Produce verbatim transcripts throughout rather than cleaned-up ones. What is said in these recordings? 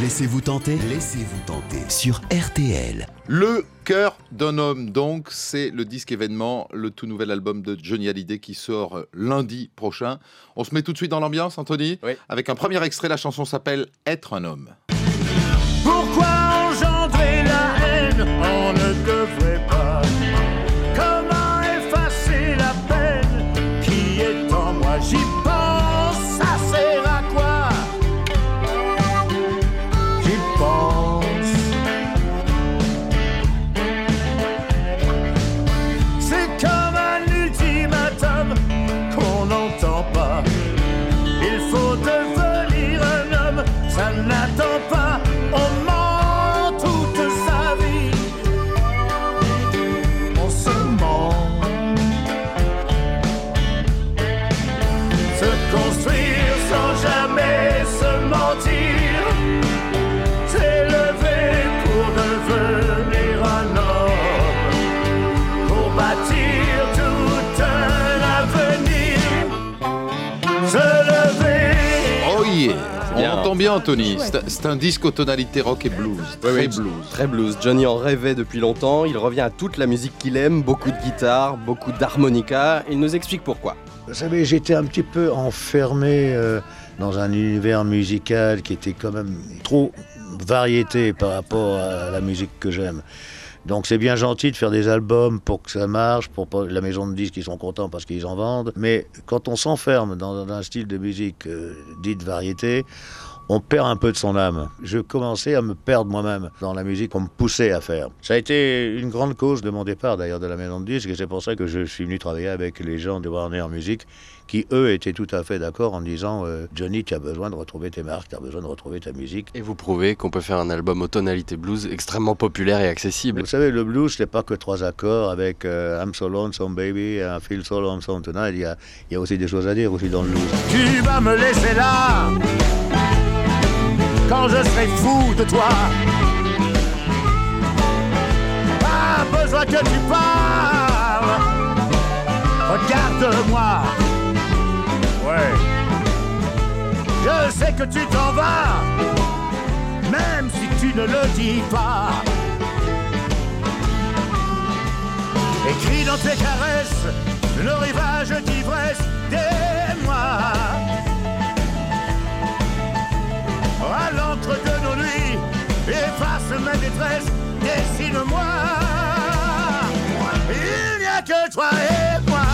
Laissez-vous tenter, laissez-vous tenter sur R T L. Le cœur d'un homme, donc, c'est le disque événement, le tout nouvel album de Johnny Hallyday qui sort lundi prochain. On se met tout de suite dans l'ambiance, Anthony, oui. Avec un premier extrait, la chanson s'appelle « Être un homme ». Pourquoi engendrer la haine? On ne devrait pas. Comment effacer la peine qui est en moi? J'y pense, ça sert à quoi? J'y pense. C'est comme un ultimatum qu'on n'entend pas. Il faut devenir un homme, ça n'attend pas. On ment toute sa vie. On se ment. Se construire sans jamais se mentir. S'élever pour devenir un homme. Pour bâtir tout un avenir. Se lever. Oh yeah! On Bien. entend bien, Anthony. C'est, c'est un disque aux tonalités rock et blues. Très oui, blues. Très blues. Johnny en rêvait depuis longtemps. Il revient à toute la musique qu'il aime, beaucoup de guitare, beaucoup d'harmonica. Il nous explique pourquoi. Vous savez, j'étais un petit peu enfermé euh, dans un univers musical qui était quand même trop variété par rapport à la musique que j'aime. Donc c'est bien gentil de faire des albums pour que ça marche, pour pas- la maison de disques, ils sont contents parce qu'ils en vendent. Mais quand on s'enferme dans, dans un style de musique euh, dite variété, on perd un peu de son âme. Je commençais à me perdre moi-même dans la musique qu'on me poussait à faire. Ça a été une grande cause de mon départ d'ailleurs de la maison de disques et c'est pour ça que je suis venu travailler avec les gens de Warner Music qui eux étaient tout à fait d'accord en disant euh, Johnny, tu as besoin de retrouver tes marques, tu as besoin de retrouver ta musique. Et vous prouvez qu'on peut faire un album aux tonalités blues extrêmement populaire et accessible. Vous savez, le blues, c'est pas que trois accords avec euh, I'm so lonesome baby, I feel so lonesome tonight. Il y a, il y a aussi des choses à dire aussi dans le blues. Tu vas me laisser là quand je serai fou de toi. Pas besoin que tu parles. Regarde-moi. Ouais. Je sais que tu t'en vas, même si tu ne le dis pas. Écris dans tes caresses le rivage d'ivresse des mois. À l'encre de nos nuits, efface ma détresse, dessine-moi. Il n'y a que toi et moi.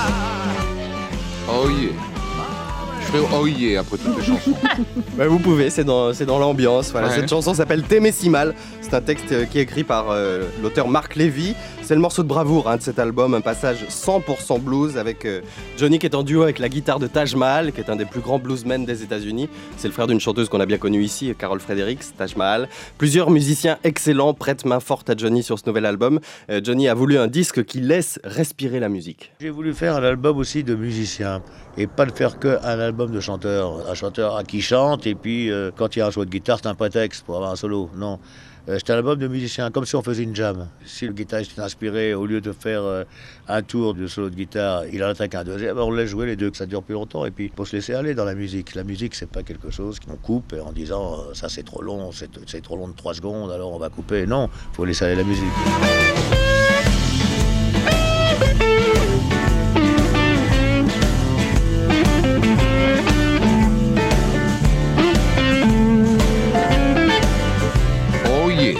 Oh yeah! Je ferai oh yeah après toutes les chansons. Bah, vous pouvez, c'est dans, c'est dans l'ambiance. Voilà. Ouais. Cette chanson s'appelle T'aimer si mal. C'est un texte euh, qui est écrit par euh, l'auteur Marc Lévy. C'est le morceau de bravoure hein, de cet album, un passage cent pour cent blues avec euh, Johnny qui est en duo avec la guitare de Taj Mahal, qui est un des plus grands bluesmen des États-Unis. C'est le frère d'une chanteuse qu'on a bien connue ici, Carol Fredericks, Taj Mahal. Plusieurs musiciens excellents prêtent main forte à Johnny sur ce nouvel album. Euh, Johnny a voulu un disque qui laisse respirer la musique. J'ai voulu faire un album aussi de musiciens et pas de faire qu'un album de chanteurs. Un chanteur qui chante et puis euh, quand il y a un solo de guitare, c'est un prétexte pour avoir un solo. Non. Euh, c'est un album de musiciens, comme si on faisait une jam. Si le guitariste est inspiré, au lieu de faire euh, un tour de solo de guitare, il en attaque un deuxième, on laisse jouer les deux, que ça dure plus longtemps. Et puis, il faut se laisser aller dans la musique. La musique, c'est pas quelque chose qu'on coupe en disant euh, ça c'est trop long, c'est, c'est trop long de trois secondes, alors on va couper. Non, il faut laisser aller la musique. Oh yeah!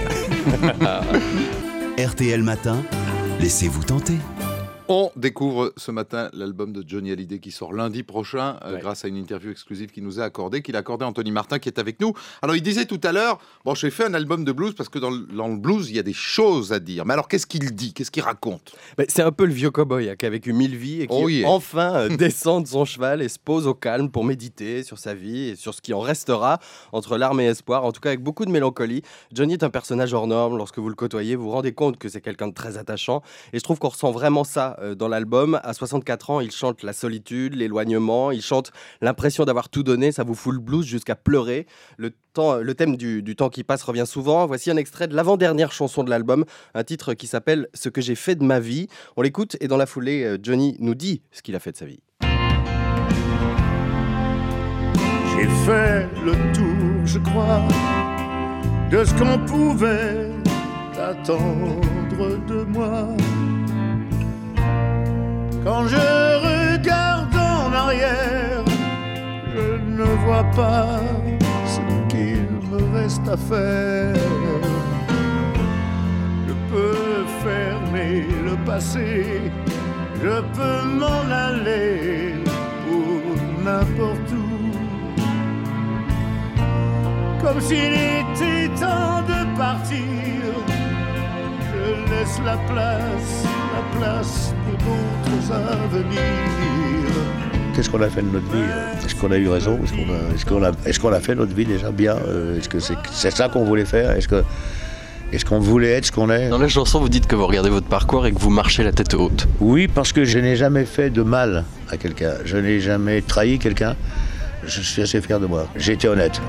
R T L Matin, laissez-vous tenter. On découvre ce matin l'album de Johnny Hallyday qui sort lundi prochain euh, Ouais. grâce à une interview exclusive qu'il nous a accordée, qu'il a accordée à Anthony Martin qui est avec nous. Alors il disait tout à l'heure, bon j'ai fait un album de blues parce que dans le, dans le blues il y a des choses à dire. Mais alors qu'est-ce qu'il dit? Qu'est-ce qu'il raconte? Bah, c'est un peu le vieux cow-boy hein, qui a vécu mille vies et qui Oh yeah. enfin euh, descend de son cheval et se pose au calme pour méditer sur sa vie et sur ce qui en restera entre larmes et espoir, en tout cas avec beaucoup de mélancolie. Johnny est un personnage hors norme. Lorsque vous le côtoyez, vous vous rendez compte que c'est quelqu'un de très attachant et je trouve qu'on ressent vraiment ça euh, dans l'album. À soixante-quatre ans, il chante la solitude, l'éloignement, il chante l'impression d'avoir tout donné, ça vous fout le blues jusqu'à pleurer. Le, temps, le thème du, du temps qui passe revient souvent. Voici un extrait de l'avant-dernière chanson de l'album, un titre qui s'appelle « Ce que j'ai fait de ma vie ». On l'écoute et dans la foulée, Johnny nous dit ce qu'il a fait de sa vie. J'ai fait le tour, je crois, de ce qu'on pouvait attendre de moi. Quand je regarde en arrière, je ne vois pas ce qu'il me reste à faire. Je peux fermer le passé, je peux m'en aller pour n'importe où. Comme s'il était temps de partir, je laisse la place, la place pour d'autres avenirs. Qu'est-ce qu'on a fait de notre vie? Est-ce qu'on a eu raison? Est-ce qu'on a, est-ce qu'on a, est-ce qu'on a fait notre vie déjà bien? Est-ce que c'est, c'est ça qu'on voulait faire? Est-ce que, est-ce qu'on voulait être ce qu'on est? Dans la chanson, vous dites que vous regardez votre parcours et que vous marchez la tête haute. Oui, parce que je n'ai jamais fait de mal à quelqu'un. Je n'ai jamais trahi quelqu'un. Je suis assez fier de moi. J'ai été honnête.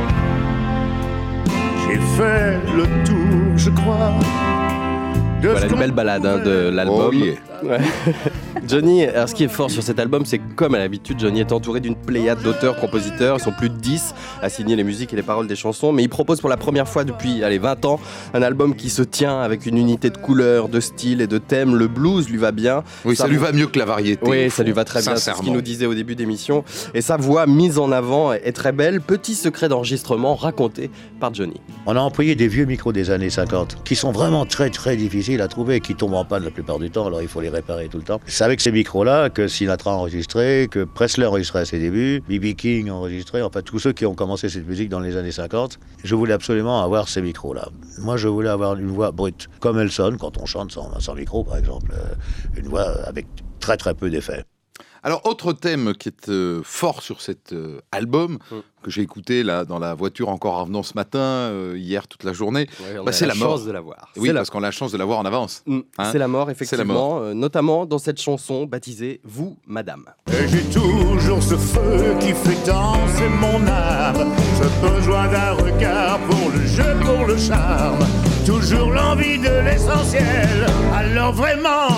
J'ai fait le tour, je crois. Voilà une belle balade hein, de l'album. Oh, yeah. Ouais. Johnny, alors ce qui est fort sur cet album, c'est que comme à l'habitude, Johnny est entouré d'une pléiade d'auteurs-compositeurs. Ils sont plus de dix à signer les musiques et les paroles des chansons. Mais il propose pour la première fois depuis allez, vingt ans un album qui se tient avec une unité de couleurs, de style et de thème. Le blues lui va bien. Oui, ça, ça lui va mieux que la variété. Oui, ça lui va très bien, c'est ce qu'il nous disait au début d'émission. Et sa voix mise en avant est très belle. Petit secret d'enregistrement raconté par Johnny. On a employé des vieux micros des années cinquante qui sont vraiment très très difficiles à trouver, qui tombent en panne la plupart du temps, alors il faut les réparer tout le temps. C'est avec ces micros-là que Sinatra a enregistré, que Presley a enregistré à ses débuts, B B King a enregistré, enfin tous ceux qui ont commencé cette musique dans les années cinquante. Je voulais absolument avoir ces micros-là. Moi je voulais avoir une voix brute, comme elle sonne quand on chante sans, sans micro par exemple, une voix avec très très peu d'effets. Alors, autre thème qui est euh, fort sur cet euh, album, mm. que j'ai écouté là, dans la voiture encore en revenant ce matin, euh, hier toute la journée, ouais, bah, c'est la, la mort. chance de la voir. Oui, c'est parce la... qu'on a la chance de la voir en avance. Mm. Hein c'est la mort, effectivement, la mort. Euh, notamment dans cette chanson baptisée « Vous, Madame ». Et j'ai toujours ce feu qui fait danser mon âme, ce besoin d'un regard pour le jeu, pour le charme, toujours l'envie de l'essentiel, alors vraiment,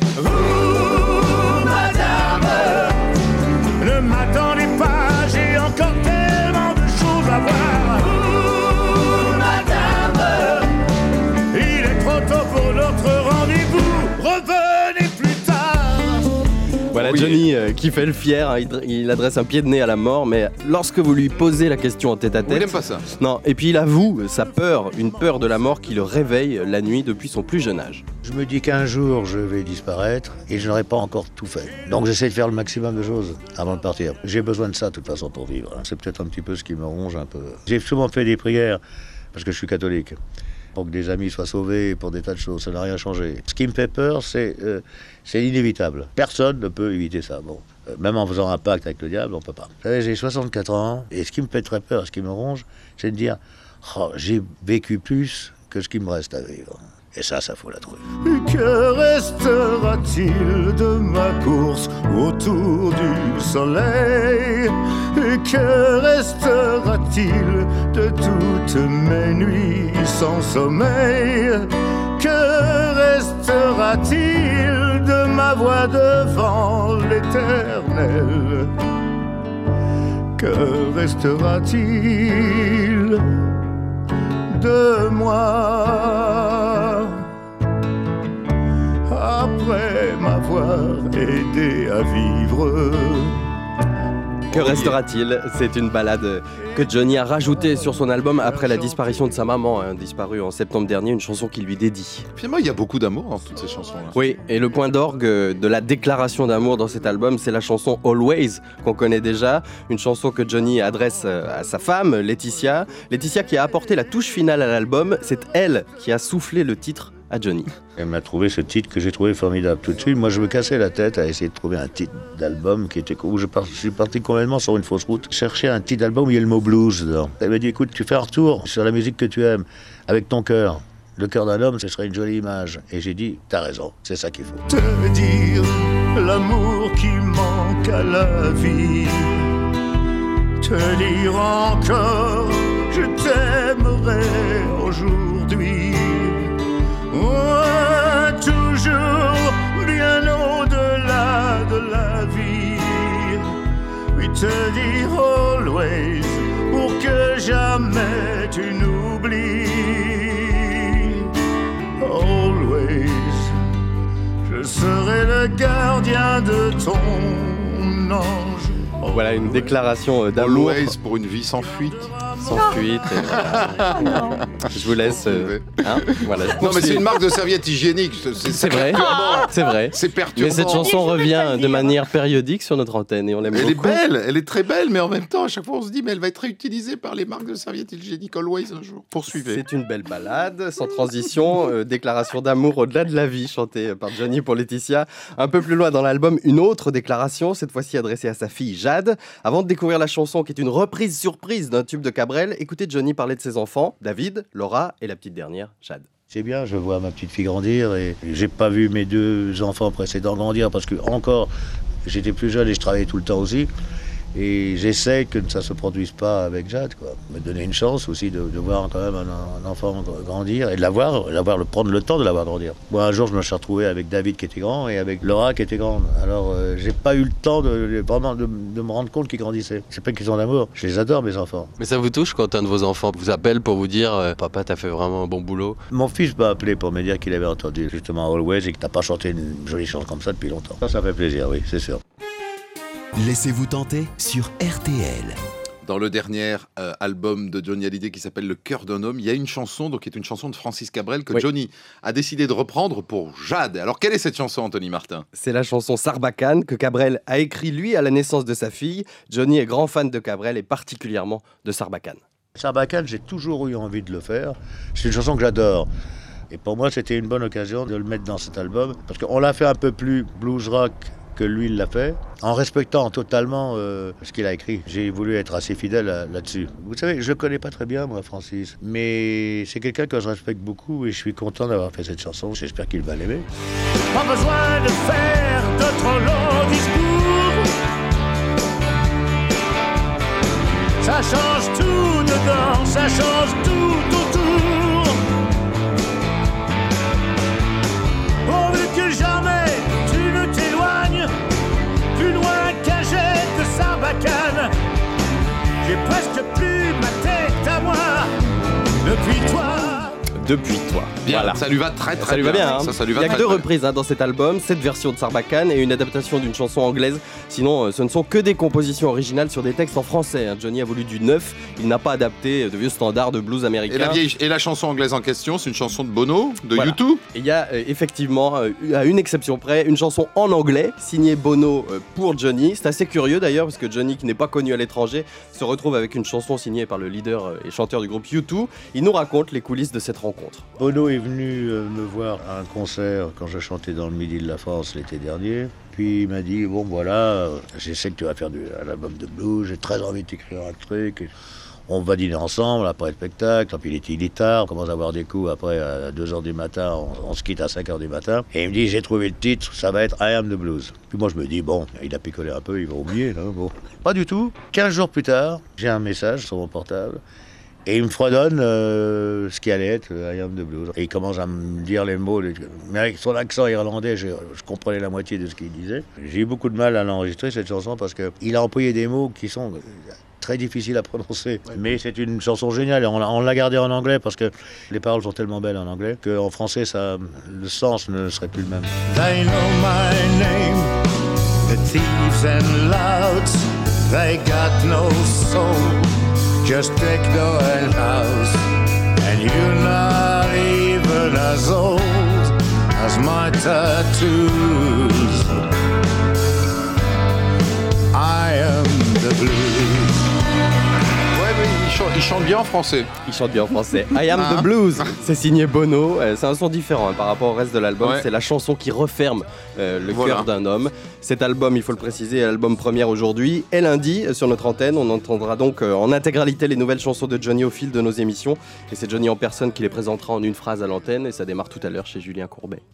vous, Madame, ne m'attendez pas, j'ai encore tellement de choses à voir. Ouh, madame, il est trop tôt pour notre rendez-vous, revenez plus tard. Voilà Oui. Johnny euh, qui fait le fier, hein, il, il adresse un pied de nez à la mort, mais lorsque vous lui posez la question en tête à Oui, il tête... n'aime pas ça. Non, et puis il avoue sa peur, une peur de la mort qui le réveille la nuit depuis son plus jeune âge. Je me dis qu'un jour je vais disparaître et je n'aurai pas encore tout fait. Donc j'essaie de faire le maximum de choses avant de partir. J'ai besoin de ça de toute façon pour vivre. C'est peut-être un petit peu ce qui me ronge un peu. J'ai souvent fait des prières parce que je suis catholique, pour que des amis soient sauvés, pour des tas de choses. Ça n'a rien changé. Ce qui me fait peur, c'est, euh, c'est inévitable. Personne ne peut éviter ça. Bon, euh, même en faisant un pacte avec le diable, on ne peut pas. Vous savez, j'ai soixante-quatre ans et ce qui me fait très peur, ce qui me ronge, c'est de dire oh, j'ai vécu plus que ce qui me reste à vivre. Et ça, ça faut la trouver. Que restera-t-il de ma course autour du soleil? Que restera-t-il de toutes mes nuits sans sommeil? Que restera-t-il de ma voix devant l'éternel? Que restera-t-il de moi après m'avoir aidé à vivre? Que restera-t-il? C'est une balade que Johnny a rajoutée sur son album après la disparition de sa maman, hein, disparue en septembre dernier, une chanson qu'il lui dédie. Finalement, il y a beaucoup d'amour dans toutes ces chansons-là. Oui, et le point d'orgue de la déclaration d'amour dans cet album, c'est la chanson Always, qu'on connaît déjà, une chanson que Johnny adresse à sa femme, Laetitia. Laetitia qui a apporté la touche finale à l'album, c'est elle qui a soufflé le titre à Johnny. Elle m'a trouvé ce titre que j'ai trouvé formidable tout de suite. Moi, je me cassais la tête à essayer de trouver un titre d'album qui était où je, par... je suis parti complètement sur une fausse route. Chercher un titre d'album où il y a le mot blues dedans. Elle m'a dit, écoute, tu fais un retour sur la musique que tu aimes avec ton cœur. Le cœur d'un homme, ce serait une jolie image. Et j'ai dit, t'as raison, c'est ça qu'il faut. Te dire l'amour qui manque à la vie. Te dire encore, je t'aimerai aujourd'hui. Ouais, toujours bien au-delà de la vie. Oui, te dire always pour que jamais tu n'oublies. gardien de ton ange. Voilà une déclaration euh, d'amour Always pour une vie sans fuite. sans fuite. et voilà. Je vous laisse. euh, hein, voilà, je Non, mais poursuis. c'est une marque de serviette hygiénique. C'est, C'est vrai, perturbant. c'est vrai. C'est perturbant. Mais cette chanson revient de manière périodique sur notre antenne et on l'aime Elle est beaucoup. belle, elle est très belle, mais en même temps, à chaque fois, on se dit, mais elle va être réutilisée par les marques de serviettes hygiéniques Always un jour. Poursuivez. C'est une belle balade, sans transition, euh, déclaration d'amour au-delà de la vie, chantée par Johnny pour Laetitia. Un peu plus loin dans l'album, une autre déclaration, cette fois-ci adressée à sa fille Jade. Avant de découvrir la chanson, qui est une reprise surprise d'un tube de Cabrel, écoutez Johnny parler de ses enfants, David, Laura et la petite dernière, Jade. C'est bien, je vois ma petite fille grandir et j'ai pas vu mes deux enfants précédents grandir parce que encore j'étais plus jeune et je travaillais tout le temps aussi. Et j'essaie que ça se produise pas avec Jade, quoi. Me donner une chance aussi de, de voir quand même un, un enfant grandir et de l'avoir, l'avoir, le prendre le temps de l'avoir grandir. Moi, un jour, je me suis retrouvé avec David qui était grand et avec Laura qui était grande. Alors, euh, j'ai pas eu le temps de, de vraiment de, de me rendre compte qu'ils grandissaient. C'est pas une question d'amour. Je les adore, mes enfants. Mais ça vous touche quand un de vos enfants vous appelle pour vous dire euh, Papa, t'as fait vraiment un bon boulot. Mon fils m'a appelé pour me dire qu'il avait entendu justement Always et que t'as pas chanté une jolie chanson comme ça depuis longtemps. Ça, ça fait plaisir, oui, c'est sûr. Laissez-vous tenter sur R T L. Dans le dernier euh, album de Johnny Hallyday qui s'appelle Le cœur d'un homme, il y a une chanson, donc qui est une chanson de Francis Cabrel que Oui. Johnny a décidé de reprendre pour Jade. Alors, quelle est cette chanson, Anthony Martin? C'est la chanson Sarbacane que Cabrel a écrit lui à la naissance de sa fille. Johnny est grand fan de Cabrel et particulièrement de Sarbacane. Sarbacane, j'ai toujours eu envie de le faire. C'est une chanson que j'adore. Et pour moi, c'était une bonne occasion de le mettre dans cet album. Parce qu'on l'a fait un peu plus blues rock que lui il l'a fait, en respectant totalement euh, ce qu'il a écrit. J'ai voulu être assez fidèle à, là-dessus. Vous savez, je ne connais pas très bien, moi, Francis. Mais c'est quelqu'un que je respecte beaucoup et je suis content d'avoir fait cette chanson. J'espère qu'il va l'aimer. Pas besoin de faire de trop longs discours. Ça change tout dedans, ça change tout autour. Pourvu que jamais tu ne t'éloignes plus loin qu'un jet de Sarbacane. J'ai presque plus ma tête à moi depuis toi. Depuis toi. Bien, Voilà. ça lui va très très Ça lui va bien. hein. Ça, ça lui va Il y a très, que deux très reprises hein, dans cet album, cette version de Sarbacane et une adaptation d'une chanson anglaise. Sinon, euh, ce ne sont que des compositions originales sur des textes en français. hein. Johnny a voulu du neuf, il n'a pas adapté de vieux standards de blues américains. Et la, vieille, et la chanson anglaise en question, c'est une chanson de Bono, de Voilà. U deux. Et il y a euh, effectivement, euh, à une exception près, une chanson en anglais signée Bono euh, pour Johnny. C'est assez curieux d'ailleurs parce que Johnny, qui n'est pas connu à l'étranger, se retrouve avec une chanson signée par le leader euh, et chanteur du groupe U deux. Il nous raconte les coulisses de cette rencontre. Bono est venu euh, me voir à un concert quand je chantais dans le Midi de la France l'été dernier. Puis il m'a dit, bon voilà, euh, je sais que tu vas faire du, un album de blues, j'ai très envie de t'écrire un truc. On va dîner ensemble après le spectacle. Puis il est, il est tard, on commence à avoir des coups après à deux heures du matin, on, on se quitte à cinq heures du matin. Et il me dit, j'ai trouvé le titre, ça va être I Am the Blues. Puis moi je me dis, bon, il a picolé un peu, il va oublier. Là, bon. Pas du tout. quinze jours plus tard, j'ai un message sur mon portable. Et il me fredonne euh, ce qui allait être euh, I Am the Blues. Et il commence à me dire les mots, les- mais avec son accent irlandais, je, je comprenais la moitié de ce qu'il disait. J'ai eu beaucoup de mal à l'enregistrer, cette chanson, parce qu'il a employé des mots qui sont euh, très difficiles à prononcer. Mais c'est une chanson géniale, et on, l'a- on l'a gardée en anglais, parce que les paroles sont tellement belles en anglais, qu'en français, ça, le sens ne serait plus le même. They know my name, the thieves and louts. They got no soul, just techno and house. And you're not even as old as my tattoos. I am the blues. Ouais, mais il chante, il chante bien en français. Il chante bien en français. I Am Hein the Blues, c'est signé Bono. Euh, c'est un son différent hein, par rapport au reste de l'album. Ouais. C'est la chanson qui referme euh, le Voilà. cœur d'un homme. Cet album, il faut le préciser, est l'album première aujourd'hui. Et lundi, euh, sur notre antenne, on entendra donc euh, en intégralité les nouvelles chansons de Johnny au fil de nos émissions. Et c'est Johnny en personne qui les présentera en une phrase à l'antenne. Et ça démarre tout à l'heure chez Julien Courbet.